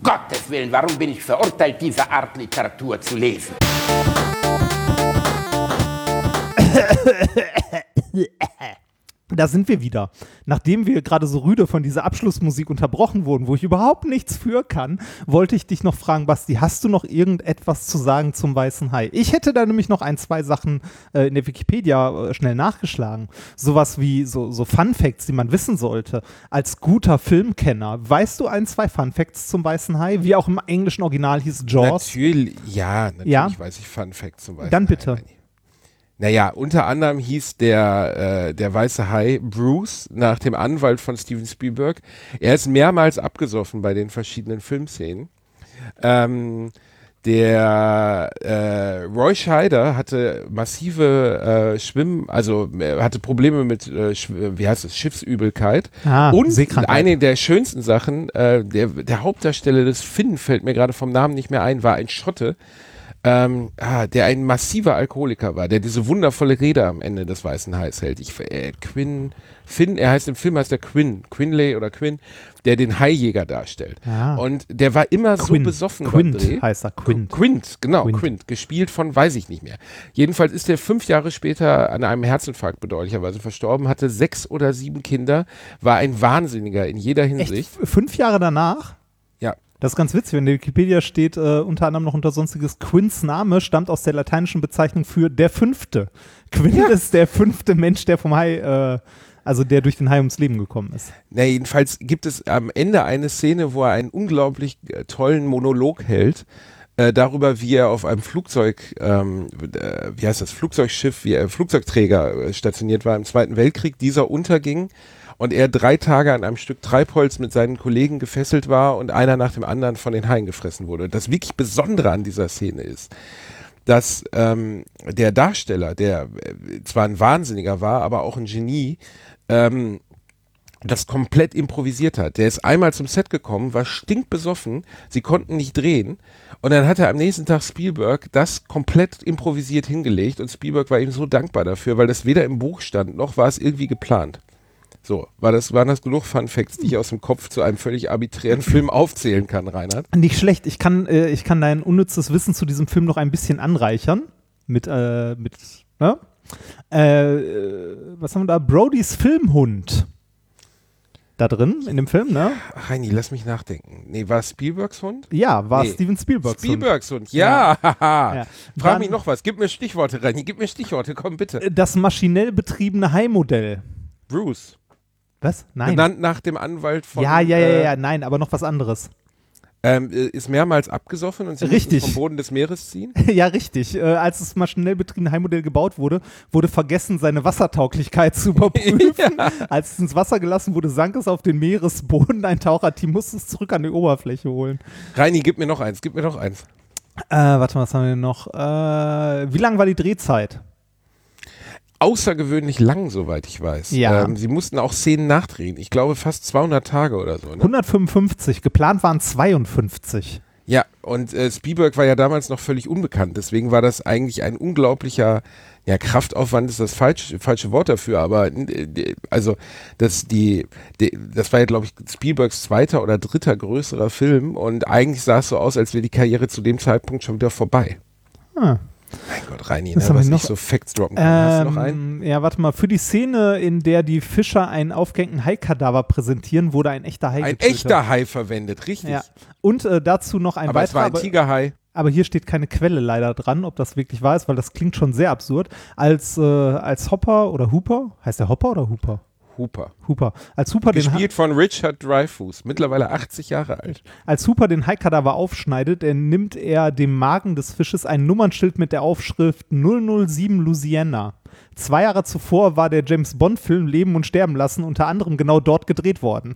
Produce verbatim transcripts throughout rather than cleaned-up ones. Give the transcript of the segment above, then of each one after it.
Gottes Willen, warum bin ich verurteilt, diese Art Literatur zu lesen? Da sind wir wieder. Nachdem wir gerade so rüde von dieser Abschlussmusik unterbrochen wurden, wo ich überhaupt nichts für kann, wollte ich dich noch fragen, Basti, hast du noch irgendetwas zu sagen zum Weißen Hai? Ich hätte da nämlich noch ein, zwei Sachen äh, in der Wikipedia äh, schnell nachgeschlagen. Sowas wie so, so Fun Facts, die man wissen sollte. Als guter Filmkenner, weißt du ein, zwei Fun Facts zum Weißen Hai? Wie auch im englischen Original hieß Jaws. Natürlich, ja, natürlich ja? weiß ich Fun Facts zum Weißen Dann bitte. Hai. Naja, unter anderem hieß der, äh, der Weiße Hai Bruce nach dem Anwalt von Steven Spielberg. Er ist mehrmals abgesoffen bei den verschiedenen Filmszenen. Ähm, der äh, Roy Scheider hatte massive äh, Schwimm, also er hatte Probleme mit, äh, wie heißt es, Schiffsübelkeit. Ah, und Seekrankheit. eine der schönsten Sachen, äh, der, der Hauptdarsteller des Finn, fällt mir gerade vom Namen nicht mehr ein, war ein Schotte. Ähm, ah, der ein massiver Alkoholiker war, der diese wundervolle Rede am Ende des Weißen Hais hält. Ich, äh, Quinn, Finn, er heißt im Film heißt der Quinn, Quinlay oder Quinn, der den Haijäger darstellt. Ah. Und der war immer Quint. so besoffen Quint beim Dreh. heißt er, Quint. Quint, genau, Quint. Quint, gespielt von, weiß ich nicht mehr. Jedenfalls ist er fünf Jahre später an einem Herzinfarkt bedauerlicherweise verstorben, hatte sechs oder sieben Kinder, war ein Wahnsinniger in jeder Hinsicht. Echt? Fünf Jahre danach? Ja. Das ist ganz witzig, wenn in der Wikipedia steht, äh, unter anderem noch unter sonstiges, Quints Name stammt aus der lateinischen Bezeichnung für der Fünfte. Quint ja. ist der fünfte Mensch, der vom Hai, äh, also der durch den Hai ums Leben gekommen ist. Na, jedenfalls gibt es am Ende eine Szene, wo er einen unglaublich äh, tollen Monolog hält, äh, darüber, wie er auf einem Flugzeug, ähm, äh, wie heißt das, Flugzeugschiff, wie er Flugzeugträger äh, stationiert war im Zweiten Weltkrieg, dieser unterging. Und er drei Tage an einem Stück Treibholz mit seinen Kollegen gefesselt war und einer nach dem anderen von den Haien gefressen wurde. Das wirklich Besondere an dieser Szene ist, dass ähm, der Darsteller, der äh, zwar ein Wahnsinniger war, aber auch ein Genie, ähm, das komplett improvisiert hat. Der ist einmal zum Set gekommen, war stinkbesoffen, sie konnten nicht drehen und dann hat er am nächsten Tag Spielberg das komplett improvisiert hingelegt und Spielberg war ihm so dankbar dafür, weil das weder im Buch stand, noch war es irgendwie geplant. So, war das, waren das genug Fun Facts, die ich aus dem Kopf zu einem völlig arbiträren Film aufzählen kann, Reinhard? Nicht schlecht. Ich kann, äh, ich kann dein unnützes Wissen zu diesem Film noch ein bisschen anreichern. Mit, äh, mit, ne? Äh, was haben wir da? Brodys Filmhund. Da drin, in dem Film, ne? Heini, lass mich nachdenken. Nee, war es Spielbergs Hund? Ja, war nee. Steven Spielbergs Hund. Spielbergs Hund, ja. ja. ja. Frag Dann, mich noch was. Gib mir Stichworte, Reini. Gib mir Stichworte, komm bitte. Das maschinell betriebene Hai-Modell. Bruce. Was? Nein. Benannt nach dem Anwalt von... Ja, ja, ja, äh, ja, nein, aber noch was anderes. Ähm, ist mehrmals abgesoffen und sie Richtig. vom Boden des Meeres ziehen? Ja, richtig. Äh, als das maschinell betriebene Hai-Modell gebaut wurde, wurde vergessen, seine Wassertauglichkeit zu überprüfen. ja. Als es ins Wasser gelassen wurde, sank es auf den Meeresboden. Ein Taucherteam musste es zurück an die Oberfläche holen. Reini, gib mir noch eins, gib mir noch eins. Äh, warte mal, was haben wir denn noch? Äh, wie lang war die Drehzeit? Außergewöhnlich lang, soweit ich weiß. Ja. Ähm, sie mussten auch Szenen nachdrehen. Ich glaube fast zweihundert Tage oder so. Ne? hundertfünfundfünfzig, geplant waren zweiundfünfzig. Ja, und äh, Spielberg war ja damals noch völlig unbekannt. Deswegen war das eigentlich ein unglaublicher, ja, Kraftaufwand ist das falsch, falsche Wort dafür, aber äh, also das, die, die, das war ja, glaube ich, Spielbergs zweiter oder dritter größerer Film und eigentlich sah es so aus, als wäre die Karriere zu dem Zeitpunkt schon wieder vorbei. Ah. Mein Gott, Reini, Was ne, haben wir was noch? nicht so Facts droppen kann. Ähm, Hast du noch einen? Ja, warte mal. Für die Szene, in der die Fischer einen aufgehängten Haikadaver präsentieren, wurde ein echter Hai Ein getötet. echter Hai verwendet, richtig. Ja. Und äh, dazu noch ein aber es weiterer. war ein Tigerhai. Aber hier steht keine Quelle leider dran, ob das wirklich wahr ist, weil das klingt schon sehr absurd. Als, äh, als Hopper oder Hooper, heißt der Hopper oder Hooper? Hooper. Hooper. Als Hooper den Gespielt von Richard Dreyfuss, mittlerweile achtzig Jahre alt. Als Hooper den Haikadaver aufschneidet, er nimmt er dem Magen des Fisches ein Nummernschild mit der Aufschrift null null sieben Louisiana. Zwei Jahre zuvor war der James-Bond-Film Leben und Sterben lassen unter anderem genau dort gedreht worden.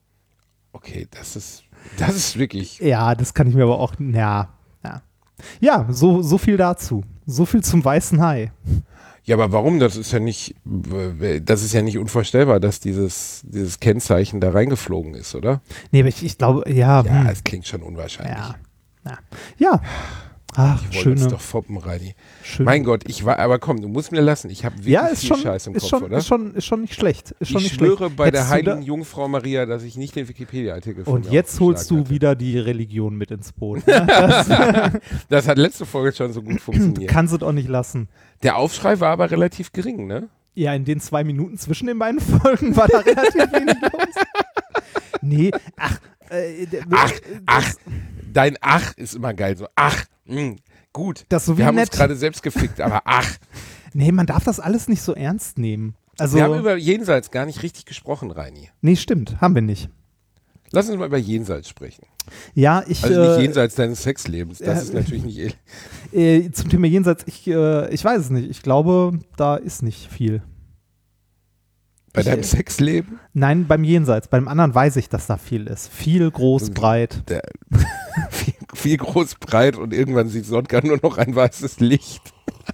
Okay, das ist, das ist wirklich... Ja, das kann ich mir aber auch, ja, ja. Ja, so, so viel dazu. So viel zum Weißen Hai. Ja, aber warum? Das ist ja nicht, das ist ja nicht unvorstellbar, dass dieses, dieses Kennzeichen da reingeflogen ist, oder? Nee, aber ich, ich glaube, ja. Ja, hm. es klingt schon unwahrscheinlich. Ja. Ja. ja. Ach, Ich wollte uns schöne. doch foppen, Reini. Schön. Mein Gott, ich war, aber komm, du musst mir lassen. Ich habe wirklich ja, ist viel schon, Scheiß im ist, Kopf, schon, oder? ist, schon, ist schon nicht schlecht. Ist schon ich nicht schwöre schlecht. bei der Hättest du heiligen da- Jungfrau Maria, dass ich nicht den Wikipedia-Artikel von Und mir jetzt holst du aufgeschlagen wieder die Religion mit ins Boot. Ne? Das hatte. Das hat letzte Folge schon so gut funktioniert. kannst du doch nicht lassen. Der Aufschrei war aber relativ gering, ne? Ja, in den zwei Minuten zwischen den beiden Folgen war da relativ wenig los. Nee, ach. Äh, d- Ach, das- ach, dein Ach ist immer geil. So, ach, mh, gut. Das ist so wie Wir haben nett. uns gerade selbst gefickt, aber ach. Nee, man darf das alles nicht so ernst nehmen. Also, Wir haben über Jenseits gar nicht richtig gesprochen, Reini. nee, stimmt, haben wir nicht. Lass uns mal über Jenseits sprechen. Ja, ich. Also nicht äh, jenseits deines Sexlebens. Das äh, ist natürlich nicht. äh, zum Thema Jenseits, ich, äh, ich weiß es nicht. Ich glaube, da ist nicht viel. Bei Ich, deinem äh, Sexleben? Nein, beim Jenseits. Beim anderen weiß ich, dass da viel ist. Viel, groß, breit. Der, viel, viel groß, breit und irgendwann sieht Sonntag nur noch ein weißes Licht.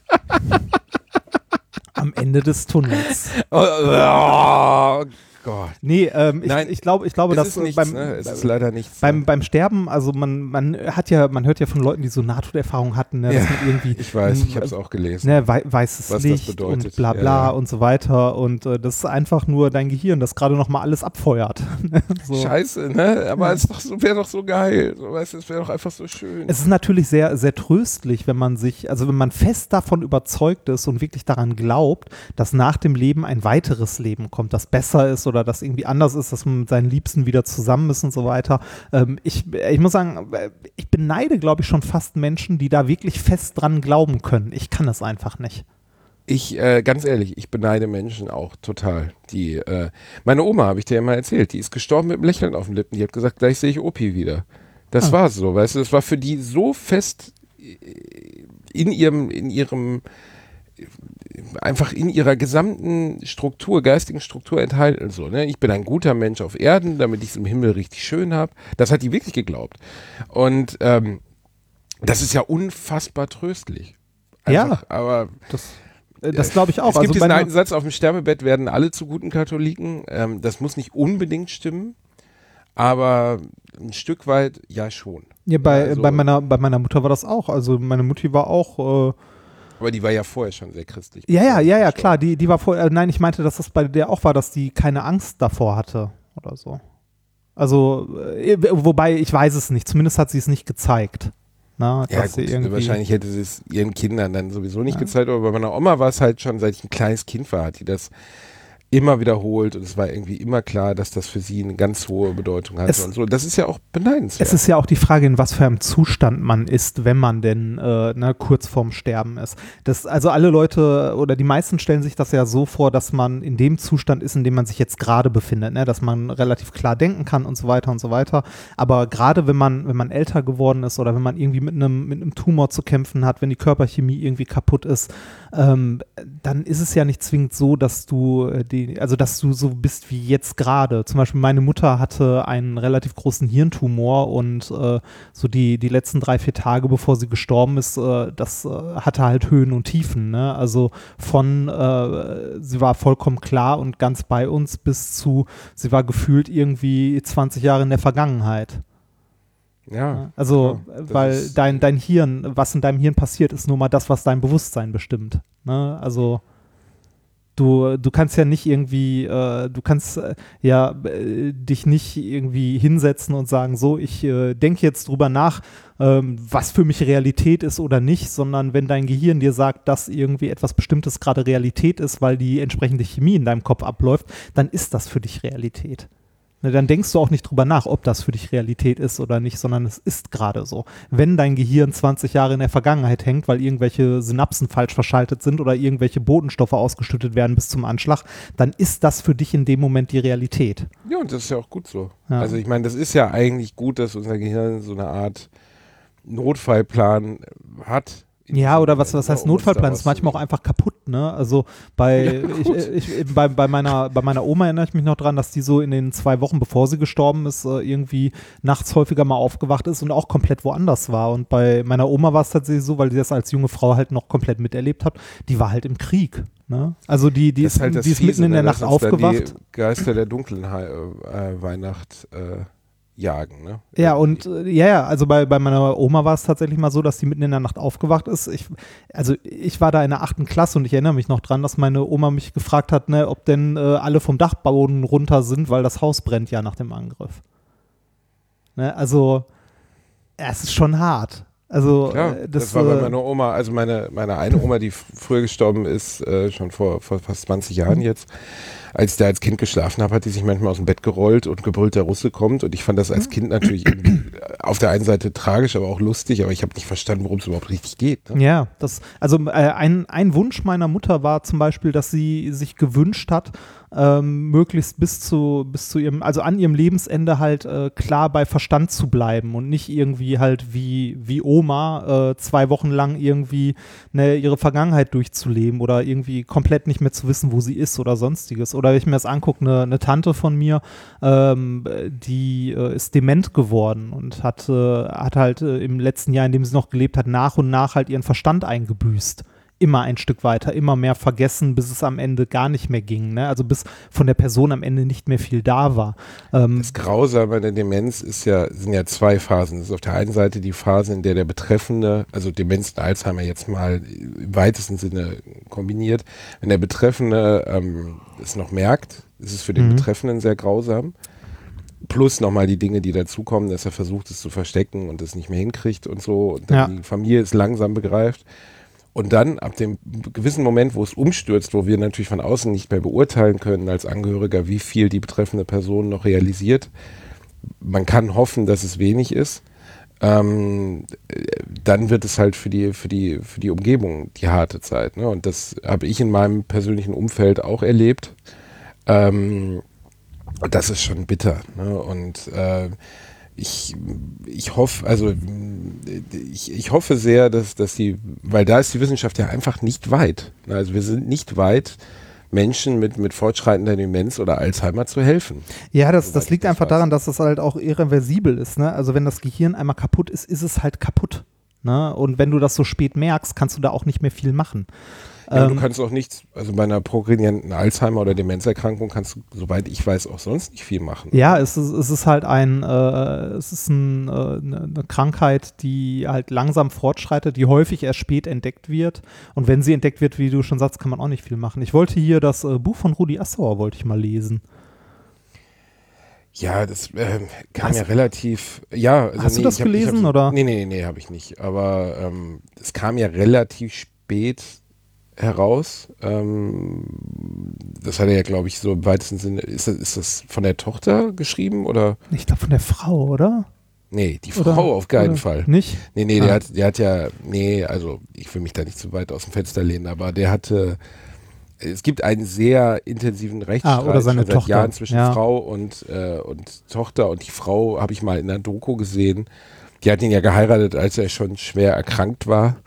Am Ende des Tunnels. Oh, oh Gott. Nee, ähm, ich, Nein, ich glaube, ich glaube, Es dass ist nichts, beim, ne? Es ist leider nichts. beim, beim Sterben, also man, man hat ja, man hört ja von Leuten, die so Nahtoderfahrung hatten, ne, dass Ja, man irgendwie ich weiß, ich m, habe es auch gelesen. ne, wei weißes Was das Licht bedeutet. und bla Ja, bla ja. und so weiter und äh, das ist einfach nur dein Gehirn, das gerade noch mal alles abfeuert. so. Scheiße, ne? Aber es so, wäre doch so geil. So, weißt du, es wäre doch einfach so schön. Es ist natürlich sehr, sehr tröstlich, wenn man sich, also wenn man fest davon überzeugt ist und wirklich daran glaubt, dass nach dem Leben ein weiteres Leben kommt, das besser ist oder das irgendwie anders ist, dass man mit seinen Liebsten wieder zusammen ist und so weiter. Ähm, ich, ich muss sagen, ich beneide, glaube ich, schon fast Menschen, die da wirklich fest dran glauben können. Ich kann es einfach nicht. Ich, äh, ganz ehrlich, ich beneide Menschen auch total. Die, äh, meine Oma, habe ich dir ja mal erzählt, die ist gestorben mit einem Lächeln auf den Lippen. Die hat gesagt, gleich sehe ich Opi wieder. Das Ah. war so, weißt du, das war für die so fest in ihrem, in ihrem, einfach in ihrer gesamten Struktur, geistigen Struktur enthalten. So, ne? Ich bin ein guter Mensch auf Erden, damit ich es im Himmel richtig schön habe. Das hat die wirklich geglaubt. Und ähm, das ist ja unfassbar tröstlich. Einfach, Ja. aber Das, äh, das glaube ich auch. es gibt also diesen bei alten Satz, auf dem Sterbebett werden alle zu guten Katholiken. Ähm, das muss nicht unbedingt stimmen, aber ein Stück weit ja schon. ja, bei, Ja, also- bei, meiner, bei meiner Mutter war das auch. Also meine Mutti war auch. Äh, Aber die war ja vorher schon sehr christlich. ja, ja, ja, ja, gestorben. klar. Die, die war vorher. Äh, nein, ich meinte, dass das bei der auch war, dass die keine Angst davor hatte oder so. Also, äh, wobei ich weiß es nicht. Zumindest hat sie es nicht gezeigt. Na, Ja, dass gut, sie irgendwie, wahrscheinlich hätte sie es ihren Kindern dann sowieso nicht Ja. gezeigt, aber bei meiner Oma war es halt schon, seit ich ein kleines Kind war, hat die das immer wiederholt und es war irgendwie immer klar, dass das für sie eine ganz hohe Bedeutung hatte Es- und so. Das ist ja auch beneidenswert. Es ist ja auch die Frage, in was für einem Zustand man ist, wenn man denn äh, ne, kurz vorm Sterben ist. Das, also alle Leute oder die meisten stellen sich das ja so vor, dass man in dem Zustand ist, in dem man sich jetzt gerade befindet, ne? Dass man relativ klar denken kann und so weiter und so weiter. Aber gerade wenn man, wenn man älter geworden ist oder wenn man irgendwie mit einem mit einem Tumor zu kämpfen hat, wenn die Körperchemie irgendwie kaputt ist, ähm, dann ist es ja nicht zwingend so, dass du äh, die, also dass du so bist wie jetzt gerade. Zum Beispiel meine Mutter hatte einen relativ großen Hirntumor und äh, so die, die letzten drei, vier Tage, bevor sie gestorben ist, äh, das äh, hatte halt Höhen und Tiefen. Ne? Also von, äh, sie war vollkommen klar und ganz bei uns bis zu, sie war gefühlt irgendwie zwanzig Jahre in der Vergangenheit. ja, Also, klar. Das weil ist- dein, dein Hirn, was in deinem Hirn passiert, ist nur mal das, was dein Bewusstsein bestimmt. Ne? Also, du, du kannst ja nicht irgendwie, äh, du kannst äh, ja äh, dich nicht irgendwie hinsetzen und sagen, so, ich äh, denke jetzt drüber nach, ähm, was für mich Realität ist oder nicht, sondern wenn dein Gehirn dir sagt, dass irgendwie etwas Bestimmtes gerade Realität ist, weil die entsprechende Chemie in deinem Kopf abläuft, dann ist das für dich Realität. Ne, dann denkst du auch nicht drüber nach, ob das für dich Realität ist oder nicht, sondern es ist gerade so. Wenn dein Gehirn zwanzig Jahre in der Vergangenheit hängt, weil irgendwelche Synapsen falsch verschaltet sind oder irgendwelche Botenstoffe ausgeschüttet werden bis zum Anschlag, dann ist das für dich in dem Moment die Realität. Ja, und das ist ja auch gut so. Ja. Also ich meine, das ist ja eigentlich gut, dass unser Gehirn so eine Art Notfallplan hat. in Ja, diesem oder was, Moment, was heißt um uns Notfallplan? daraus ist manchmal auch zu- einfach kaputt, ne? Also bei, Ja, ich, gut. ich, ich, bei, bei, meiner, bei meiner Oma erinnere ich mich noch dran, dass die so in den zwei Wochen, bevor sie gestorben ist, äh, irgendwie nachts häufiger mal aufgewacht ist und auch komplett woanders war. Und bei meiner Oma war es tatsächlich so, weil die das als junge Frau halt noch kompleit miterlebt hat, die war halt im Krieg. Ne? Also die, die Das ist, ist halt das die ist Fiese, mitten in ne, der dass Nacht uns dann aufgewacht. Die Geister der dunklen Hei- äh, Weihnacht äh, jagen. Ne? Ja, und äh, ja, ja, also bei, bei meiner Oma war es tatsächlich mal so, dass die mitten in der Nacht aufgewacht ist. Ich, also ich war da in der achten Klasse und ich erinnere mich noch dran, dass meine Oma mich gefragt hat, ne, ob denn äh, alle vom Dachboden runter sind, weil das Haus brennt ja nach dem Angriff. Ne, also es ist schon hart. Also Ja, äh, das, das war bei meiner Oma, also meine, meine eine Oma, die f- früher gestorben ist, äh, schon vor, vor fast zwanzig Jahren jetzt, als ich da als Kind geschlafen habe, hat die sich manchmal aus dem Bett gerollt und gebrüllt, der Russe kommt. Und ich fand das als Kind natürlich auf der einen Seite tragisch, aber auch lustig, aber ich habe nicht verstanden, worum es überhaupt richtig geht. Ne? Ja, das, also äh, ein, ein Wunsch meiner Mutter war zum Beispiel, dass sie sich gewünscht hat, ähm, möglichst bis zu, bis zu ihrem, also an ihrem Lebensende halt äh, klar bei Verstand zu bleiben und nicht irgendwie halt wie, wie Oma äh, zwei Wochen lang irgendwie ne, ihre Vergangenheit durchzuleben oder irgendwie komplett nicht mehr zu wissen, wo sie ist oder sonstiges. Oder wenn ich mir das angucke, eine, eine Tante von mir, ähm, die äh, ist dement geworden und hat, äh, hat halt äh, im letzten Jahr, in dem sie noch gelebt hat, nach und nach halt ihren Verstand eingebüßt. Immer ein Stück weiter, immer mehr vergessen, bis es am Ende gar nicht mehr ging. Ne? Also bis von der Person am Ende nicht mehr viel da war. Ähm, Das Grausame der Demenz ist ja, sind ja zwei Phasen. Das ist auf der einen Seite die Phase, in der der Betreffende, also Demenz und Alzheimer jetzt mal im weitesten Sinne kombiniert, wenn der Betreffende ähm, es noch merkt, ist es für den Mhm. Betreffenden sehr grausam. Plus nochmal die Dinge, die dazukommen, dass er versucht, es zu verstecken und es nicht mehr hinkriegt und so. Und dann Ja. die Familie es langsam begreift. Und dann ab dem gewissen Moment, wo es umstürzt, wo wir natürlich von außen nicht mehr beurteilen können als Angehöriger, wie viel die betreffende Person noch realisiert. Man kann hoffen, dass es wenig ist. Ähm, dann wird es halt für die, für die, für die Umgebung die harte Zeit. Ne? Und das habe ich in meinem persönlichen Umfeld auch erlebt. Ähm, und das ist schon bitter. Ne? Und äh, Ich, ich hoffe, also ich, ich hoffe sehr, dass, dass die, weil da ist die Wissenschaft ja einfach nicht weit. Also wir sind nicht weit, Menschen mit, mit fortschreitender Demenz oder Alzheimer zu helfen. Ja, das, Soweit das ich liegt das einfach weiß. daran, dass das halt auch irreversibel ist. Ne? Also wenn das Gehirn einmal kaputt ist, ist es halt kaputt. Ne? Und wenn du das so spät merkst, kannst du da auch nicht mehr viel machen. Ja, aber Ähm, du kannst auch nichts, also bei einer progredienten Alzheimer- oder Demenzerkrankung kannst du, soweit ich weiß, auch sonst nicht viel machen. Ja, es ist, es ist halt ein, äh, es ist ein, äh, eine, eine Krankheit, die halt langsam fortschreitet, die häufig erst spät entdeckt wird. Und wenn sie entdeckt wird, wie du schon sagst, kann man auch nicht viel machen. Ich wollte hier das äh, Buch von Rudi Assauer, wollte ich mal lesen. Ja, das ähm, kam Hast- ja relativ, ja. Also Hast du nee, das ich hab- ich gelesen, hab- oder? Nee, nee, nee, habe ich nicht. Aber ähm, es kam ja relativ spät heraus. Ähm, das hat er ja, glaube ich, so im weitesten Sinne, ist das, ist das von der Tochter geschrieben oder? Ich glaube von der Frau, oder? Nee, die Oder- Frau auf keinen oder Fall. Nicht? Nee, nee, Ah. der hat, der hat ja, nee, also ich will mich da nicht zu weit aus dem Fenster lehnen, aber der hatte, es gibt einen sehr intensiven Rechtsstreit Ah, oder seine schon seit Tochter. Jahren zwischen Ja. Frau und, äh, und Tochter, und die Frau habe ich mal in einer Doku gesehen, die hat ihn ja geheiratet, als er schon schwer erkrankt war.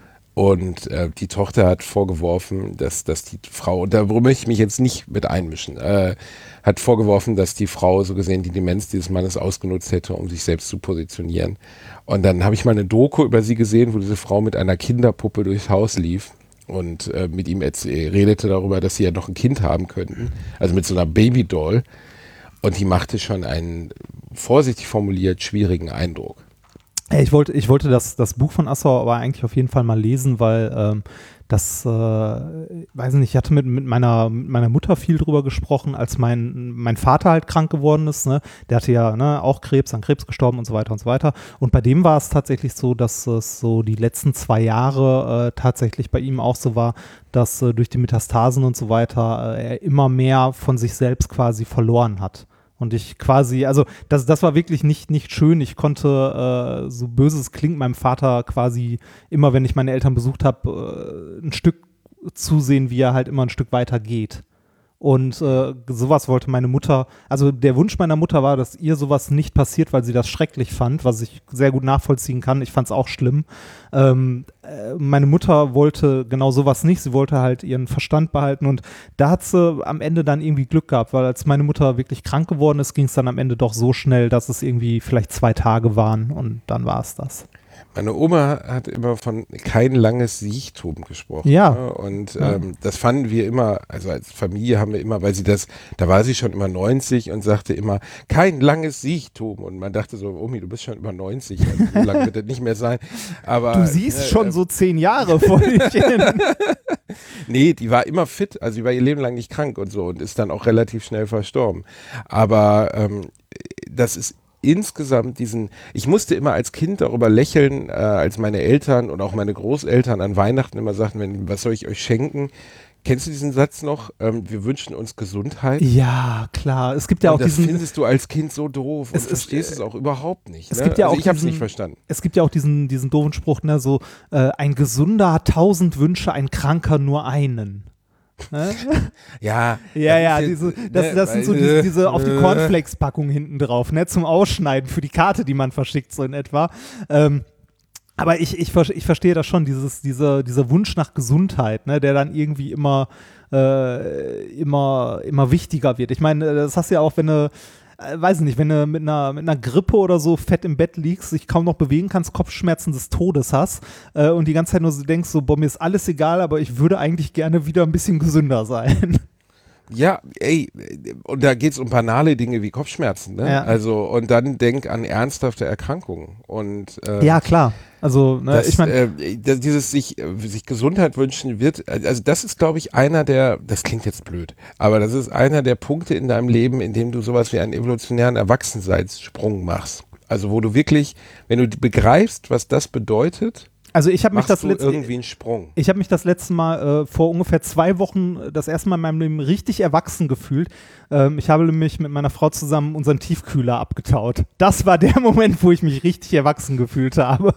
Und äh, die Tochter hat vorgeworfen, dass, dass die Frau, und da möchte ich mich jetzt nicht mit einmischen, äh, hat vorgeworfen, dass die Frau so gesehen die Demenz dieses Mannes ausgenutzt hätte, um sich selbst zu positionieren. Und dann habe ich mal eine Doku über sie gesehen, wo diese Frau mit einer Kinderpuppe durchs Haus lief und äh, mit ihm erzäh- redete darüber, dass sie ja noch ein Kind haben könnten, also mit so einer Babydoll. Und die machte schon einen, vorsichtig formuliert, schwierigen Eindruck. Ey, Ich wollte, ich wollte das, das Buch von Assauer aber eigentlich auf jeden Fall mal lesen, weil ähm, das, äh, weiß nicht, ich hatte mit, mit, meiner, mit meiner Mutter viel drüber gesprochen, als mein, mein Vater halt krank geworden ist. Ne? Der hatte ja ne, auch Krebs, an Krebs gestorben und so weiter und so weiter. Und bei dem war es tatsächlich so, dass es so die letzten zwei Jahre äh, tatsächlich bei ihm auch so war, dass äh, durch die Metastasen und so weiter äh, er immer mehr von sich selbst quasi verloren hat. Und ich quasi, also das, das war wirklich nicht, nicht schön. Ich konnte, äh, so böse es klingt, meinem Vater quasi immer, wenn ich meine Eltern besucht habe, äh, ein Stück zusehen, wie er halt immer ein Stück weiter geht. Und äh, sowas wollte meine Mutter, also der Wunsch meiner Mutter war, dass ihr sowas nicht passiert, weil sie das schrecklich fand, was ich sehr gut nachvollziehen kann. Ich fand es auch schlimm. Ähm, äh, meine Mutter wollte genau sowas nicht. Sie wollte halt ihren Verstand behalten, und da hat sie am Ende dann irgendwie Glück gehabt, weil als meine Mutter wirklich krank geworden ist, ging es dann am Ende doch so schnell, dass es irgendwie vielleicht zwei Tage waren, und dann war es das. Meine Oma hat immer von kein langes Siechtum gesprochen. Ja. Ne? Und Ja. ähm, das fanden wir immer, also als Familie haben wir immer, weil sie das, da war sie schon immer neunzig und sagte immer, kein langes Siechtum. Und man dachte so, Omi, du bist schon über neunzig, also so lange wird das nicht mehr sein. Aber, Du siehst ne, schon äh, so zehn Jahre vor dich hin. Nee, die war immer fit, also die war ihr Leben lang nicht krank und so und ist dann auch relativ schnell verstorben. Aber ähm, das ist insgesamt diesen, ich musste immer als Kind darüber lächeln, äh, als meine Eltern und auch meine Großeltern an Weihnachten immer sagten, wenn, was soll ich euch schenken? Kennst du diesen Satz noch? Ähm, wir wünschen uns Gesundheit. Ja, klar. Es gibt ja und auch das diesen. findest du als Kind so doof und Es ist, verstehst äh, es auch überhaupt nicht. es Ne? gibt ja also auch ich habe es diesen- nicht verstanden. Es gibt ja auch diesen, diesen doofen Spruch, ne, so äh, ein Gesunder hat tausend Wünsche, ein Kranker nur einen. Ne? Ja, Ja, ja, das ist diese, jetzt, das, ne, das sind so weil, diese, äh, diese auf die äh, Cornflakes-Packung hinten drauf, ne, zum Ausschneiden für die Karte, die man verschickt, so in etwa. Ähm, aber ich, ich, ver- ich verstehe das schon, dieses, dieser, dieser Wunsch nach Gesundheit, ne, der dann irgendwie immer, äh, immer, immer wichtiger wird. Ich meine, das hast du ja auch, wenn du, äh, weiß nicht, wenn du mit einer, mit einer Grippe oder so fett im Bett liegst, dich kaum noch bewegen kannst, Kopfschmerzen des Todes hast äh, und die ganze Zeit nur so denkst, so, boah, mir ist alles egal, aber ich würde eigentlich gerne wieder ein bisschen gesünder sein. Ja, ey, und da geht es um banale Dinge wie Kopfschmerzen, ne? Ja. Also, und dann denk an ernsthafte Erkrankungen. Und äh, Ja, klar. Also, ne, das, ich meine, äh, das, dieses sich, äh, sich Gesundheit wünschen wird, also das ist, glaube ich, einer der, das klingt jetzt blöd, aber das ist einer der Punkte in deinem Leben, in dem du sowas wie einen evolutionären Erwachsenseitssprung machst. Also wo du wirklich, wenn du begreifst, was das bedeutet, also ich habe mich machst das du letzte irgendwie einen Sprung. Ich habe mich das letzte Mal äh, vor ungefähr zwei Wochen äh, das erste Mal in meinem Leben richtig erwachsen gefühlt. Ähm, ich habe nämlich mit meiner Frau zusammen unseren Tiefkühler abgetaut. Das war der Moment, wo ich mich richtig erwachsen gefühlt habe.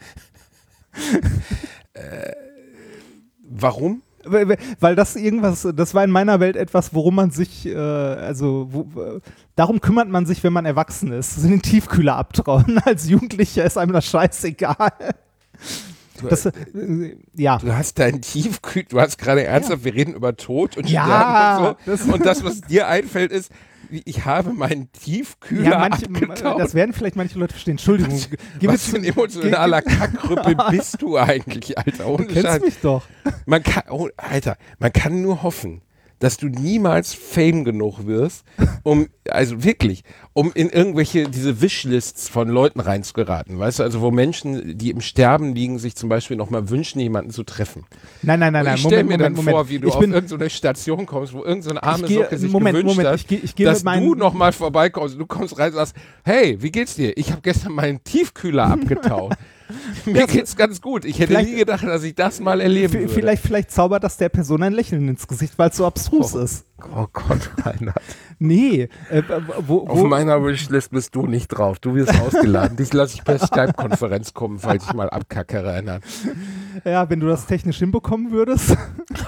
Warum? Weil weil das irgendwas, das war in meiner Welt etwas, worum man sich, äh, also wo, äh, darum kümmert man sich, wenn man erwachsen ist. Den Tiefkühler abtrauen. Als Jugendlicher ist einem das scheißegal. Du, Das, äh, ja. du hast deinen Tiefkühl, du hast gerade ernsthaft, wir reden über Tod und Ja, Sterben und das- so. Und das, was dir einfällt, ist, wie- ich habe meinen Tiefkühler Ja, manche, abgetaut. das werden vielleicht manche Leute verstehen. Entschuldigung. Gib Was mir für ein zu- emotionaler Kackrüppel bist du eigentlich, Alter? Ohne Du kennst Scheiß. mich doch. Man kann, oh, Alter, man kann nur hoffen, dass du niemals Fame genug wirst, um, also wirklich, um in irgendwelche, diese Wishlists von Leuten reinzugeraten, weißt du, also wo Menschen, die im Sterben liegen, sich zum Beispiel nochmal wünschen, jemanden zu treffen. Nein, nein, nein, Und nein. ich stelle Moment, mir dann Moment, vor, Moment. wie du ich auf bin, irgendeine Station kommst, wo irgendeine arme Ich gehe- Socke sich Moment, gewünscht Moment, hat, ich gehe- ich gehe dass mit meinen- du nochmal vorbeikommst. Du kommst rein und sagst, hey, wie geht's dir? Ich habe gestern meinen Tiefkühler abgetaut. Mir geht's ganz gut. Ich hätte Vielleicht- nie gedacht, dass ich das mal erleben v- würde. vielleicht, vielleicht zaubert das der Person ein Lächeln ins Gesicht, weil es so abstrus Oh. ist. Oh Gott, Reinhard. Nee. Äh, wo, Auf wo, meiner Wishlist bist du nicht drauf. Du wirst ausgeladen. Dich lasse ich per Skype-Konferenz kommen, falls ich mal abkacke, Reinhard. ja, wenn du das technisch hinbekommen würdest.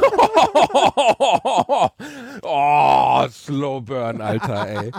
Oh, Slow Burn, Alter, ey.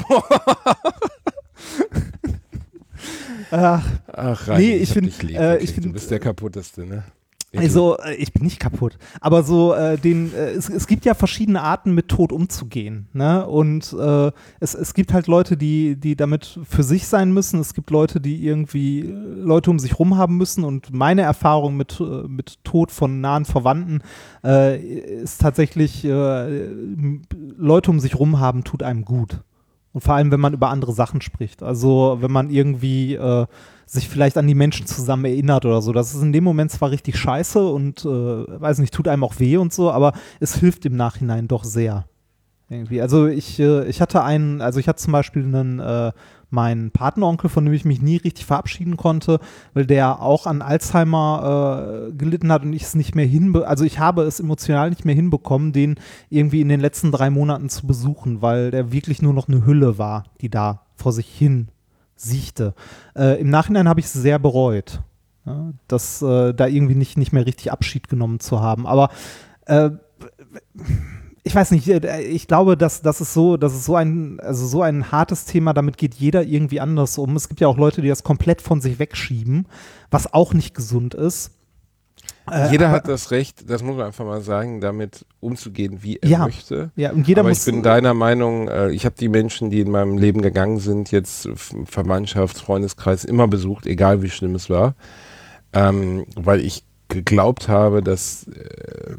Ach, Ach, Reini, Nee, ich hab find, dich lieb, äh, wirklich. ich find, du bist der kaputteste, ne? also, äh, ich bin nicht kaputt. Aber so, äh, den, äh, es, es gibt ja verschiedene Arten, mit Tod umzugehen. Ne? Und äh, es, es gibt halt Leute, die, die damit für sich sein müssen. Es gibt Leute, die irgendwie äh, Leute um sich rum haben müssen. Und meine Erfahrung mit, äh, mit Tod von nahen Verwandten äh, ist tatsächlich, äh, Leute um sich rum haben, tut einem gut. Und vor allem, wenn man über andere Sachen spricht. Also, wenn man irgendwie äh, sich vielleicht an die Menschen zusammen erinnert oder so. Das ist in dem Moment zwar richtig scheiße und, äh, weiß nicht, tut einem auch weh und so, aber es hilft im Nachhinein doch sehr. Irgendwie. Also, ich, äh, ich hatte einen, also ich hatte zum Beispiel einen, äh, meinen Patenonkel, von dem ich mich nie richtig verabschieden konnte, weil der auch an Alzheimer äh, gelitten hat und ich es nicht mehr hinbe, also ich habe es emotional nicht mehr hinbekommen, den irgendwie in den letzten drei Monaten zu besuchen, weil der wirklich nur noch eine Hülle war, die da vor sich hin siechte. Äh, Im Nachhinein habe ich es sehr bereut, ja, dass äh, da irgendwie nicht, nicht mehr richtig Abschied genommen zu haben. Aber äh, ich weiß nicht, ich glaube, dass das ist so, das ist so ein, also so ein hartes Thema, damit geht jeder irgendwie anders um. Es gibt ja auch Leute, die das komplett von sich wegschieben, was auch nicht gesund ist. Äh, jeder aber, hat das Recht, das muss man einfach mal sagen, damit umzugehen, wie er ja, möchte. Ja, und jeder aber muss, ich bin deiner Meinung, äh, ich habe die Menschen, die in meinem Leben gegangen sind, jetzt Verwandtschaft, Freundeskreis immer besucht, egal wie schlimm es war, ähm, weil ich geglaubt habe, dass äh,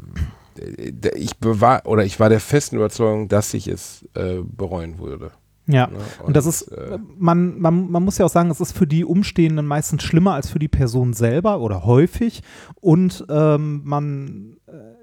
ich bewahr oder ich war der festen Überzeugung, dass ich es äh, bereuen würde. Ja, Ne? Und, und das ist, äh, man, man, man muss ja auch sagen, es ist für die Umstehenden meistens schlimmer als für die Person selber oder häufig. Und ähm, man,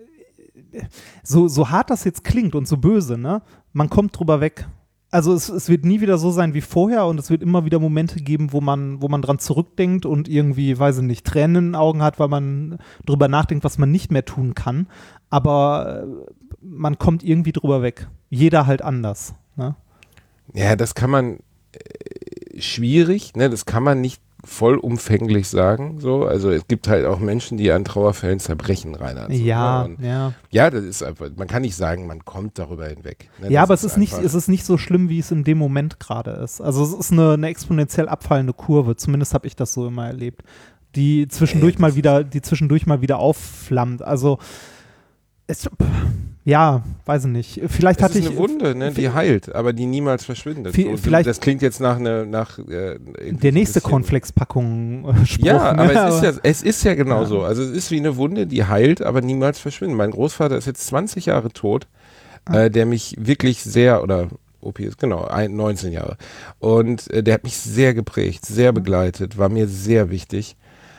äh, so, so hart das jetzt klingt und so böse, ne, man kommt drüber weg. Also es, es wird nie wieder so sein wie vorher und es wird immer wieder Momente geben, wo man, wo man dran zurückdenkt und irgendwie, weiß ich nicht, Tränen in den Augen hat, weil man drüber nachdenkt, was man nicht mehr tun kann. Aber äh, man kommt irgendwie drüber weg. Jeder halt anders, ne? Ja, das kann man äh, schwierig, ne? Das kann man nicht vollumfänglich sagen. So. Also es gibt halt auch Menschen, die an Trauerfällen zerbrechen, Reinhard. So, Ja, ne? Und ja. ja, das ist einfach, man kann nicht sagen, man kommt darüber hinweg. Ne? Ja, Das aber es ist, nicht, einfach- es ist nicht so schlimm, wie es in dem Moment gerade ist. Also es ist eine, eine exponentiell abfallende Kurve. Zumindest habe ich das so immer erlebt. Die zwischendurch Ja, mal das wieder, die zwischendurch mal wieder aufflammt. Also es, ja, weiß ich nicht. Vielleicht Es hatte ist ich eine Wunde, ne, die heilt, aber die niemals verschwindet. Vi- Und vielleicht- das klingt jetzt nach eine, nach äh, irgendwie der so nächste ein bisschen- Cornflakes-Packung äh, Spruch. Ja, ne? aber es ist ja, es ist ja genau Ja. so. Also es ist wie eine Wunde, die heilt, aber niemals verschwindet. Mein Großvater ist jetzt zwanzig Jahre tot, Ah. äh, der mich wirklich sehr, oder O P ist genau, ein, neunzehn Jahre. Und äh, der hat mich sehr geprägt, sehr begleitet, war mir sehr wichtig.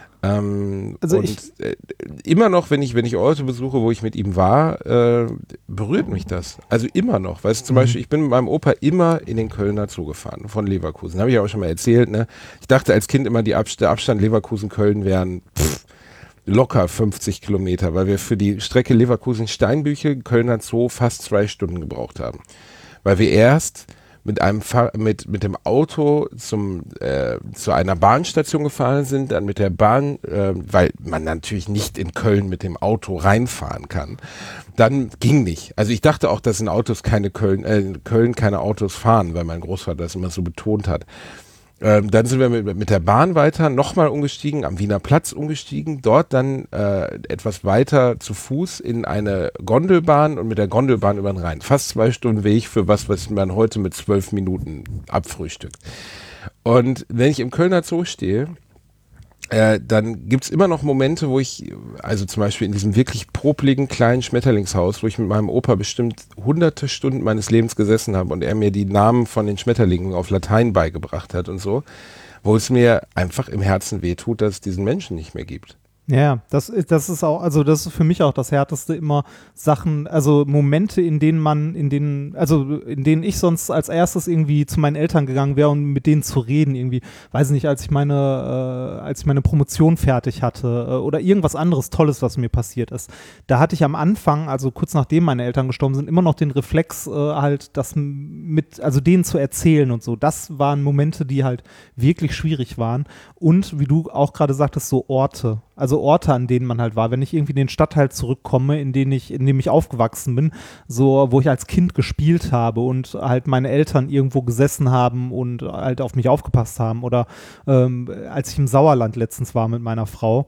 Ähm, Also und ich- äh, immer noch, wenn ich, wenn ich Orte besuche, wo ich mit ihm war, äh, berührt mich das. Also immer noch. Weißt du, zum Mhm. Beispiel, ich bin mit meinem Opa immer in den Kölner Zoo gefahren, von Leverkusen. Habe ich ja auch schon mal erzählt. Ne? Ich dachte als Kind immer, die Abst der Abstand Leverkusen-Köln wären pff, locker fünfzig Kilometer, weil wir für die Strecke Leverkusen-Steinbüche, Kölner Zoo fast zwei Stunden gebraucht haben. Weil wir erst mit einem Fahr mit mit dem Auto zum äh, zu einer Bahnstation gefahren sind, dann mit der Bahn, äh, weil man natürlich nicht in Köln mit dem Auto reinfahren kann. Dann ging nicht. Also ich dachte auch, dass in Autos keine Köln äh, in Köln keine Autos fahren, weil mein Großvater das immer so betont hat. Ähm, dann sind wir mit, mit der Bahn weiter, nochmal umgestiegen, am Wiener Platz umgestiegen, dort dann äh, etwas weiter zu Fuß in eine Gondelbahn und mit der Gondelbahn über den Rhein. Fast zwei Stunden Weg für was, was man heute mit zwölf Minuten abfrühstückt. Und wenn ich im Kölner Zoo stehe, äh, dann gibt es immer noch Momente, wo ich, also zum Beispiel in diesem wirklich popligen kleinen Schmetterlingshaus, wo ich mit meinem Opa bestimmt hunderte Stunden meines Lebens gesessen habe und er mir die Namen von den Schmetterlingen auf Latein beigebracht hat und so, wo es mir einfach im Herzen wehtut, dass es diesen Menschen nicht mehr gibt. Ja, das ist, das ist auch, also das ist für mich auch das Härteste immer Sachen, also Momente, in denen man, in denen, also in denen ich sonst als erstes irgendwie zu meinen Eltern gegangen wäre, um mit denen zu reden, irgendwie, weiß nicht, als ich meine, äh, als ich meine Promotion fertig hatte äh, oder irgendwas anderes Tolles, was mir passiert ist. Da hatte ich am Anfang, also kurz nachdem meine Eltern gestorben sind, immer noch den Reflex, äh, halt das mit, also denen zu erzählen und so. Das waren Momente, die halt wirklich schwierig waren. Und wie du auch gerade sagtest, so Orte. Also Orte, an denen man halt war. Wenn ich irgendwie in den Stadtteil zurückkomme, in dem ich, in dem ich aufgewachsen bin, so, wo ich als Kind gespielt habe und halt meine Eltern irgendwo gesessen haben und halt auf mich aufgepasst haben. Oder ähm, als ich im Sauerland letztens war mit meiner Frau.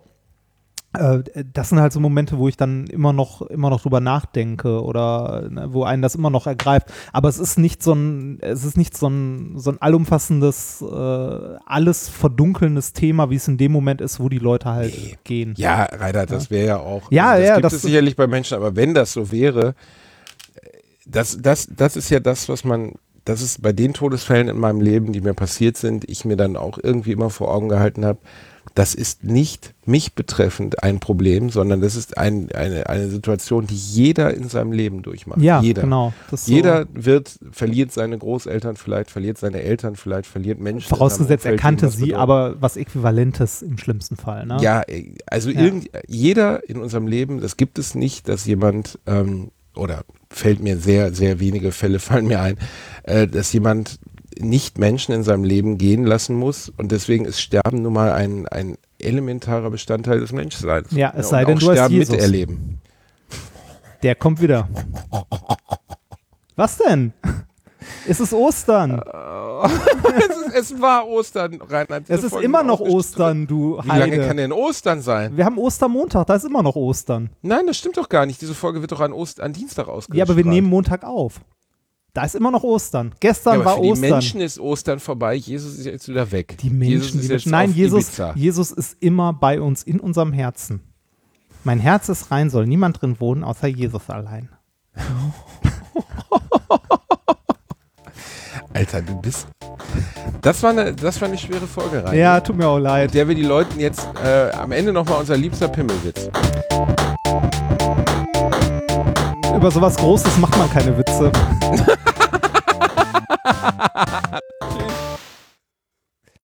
Das sind halt so Momente, wo ich dann immer noch, immer noch drüber nachdenke oder ne, wo einen das immer noch ergreift. Aber es ist nicht so ein, es ist nicht so ein, so ein allumfassendes, äh, alles verdunkelndes Thema, wie es in dem Moment ist, wo die Leute halt Nee. gehen. Ja, Rainer, das wäre ja auch, Ja, also das ja, gibt das- es sicherlich bei Menschen, aber wenn das so wäre, das, das, das ist ja das, was man, das ist bei den Todesfällen in meinem Leben, die mir passiert sind, ich mir dann auch irgendwie immer vor Augen gehalten habe, das ist nicht mich betreffend ein Problem, sondern das ist ein, eine, eine Situation, die jeder in seinem Leben durchmacht. Ja, jeder. genau. Das ist so, Jeder wird, verliert seine Großeltern vielleicht, verliert seine Eltern vielleicht, verliert Menschen. in vorausgesetzt, seinem er Umfeld, kannte denen das sie, bedeutet. aber was Äquivalentes im schlimmsten Fall. Ne? Ja, also Ja. Irgend, jeder in unserem Leben, das gibt es nicht, dass jemand, ähm, oder fällt mir sehr, sehr wenige Fälle fallen mir ein, äh, dass jemand nicht Menschen in seinem Leben gehen lassen muss und deswegen ist Sterben nun mal ein, ein elementarer Bestandteil des Menschseins. Ja, es und sei denn, auch du hast Sterben Jesus. miterleben. Der kommt wieder. Was denn? Es ist Ostern. es, ist, es war Ostern, Reinhard. Es ist immer noch Ostern, du Wie Heide. lange kann denn Ostern sein? Wir haben Ostermontag, da ist immer noch Ostern. Nein, das stimmt doch gar nicht. Diese Folge wird doch an, Ost an Dienstag ausgestrahlt. Ja, aber wir nehmen Montag auf. Da ist immer noch Ostern. Gestern ja, aber war für die Ostern. Menschen ist Ostern vorbei. Jesus ist jetzt wieder weg. Die Menschen, Jesus ist die jetzt Menschen. Nein, auf Jesus, Ibiza. Jesus ist immer bei uns, in unserem Herzen. Mein Herz ist rein, soll niemand drin wohnen, außer Jesus allein. Alter, du bist... Das war eine, das war eine schwere Folge, rein. Ja, tut mir auch leid. Der wir die Leuten jetzt äh, am Ende nochmal unser liebster Pimmelwitz. Über sowas Großes macht man keine Witze.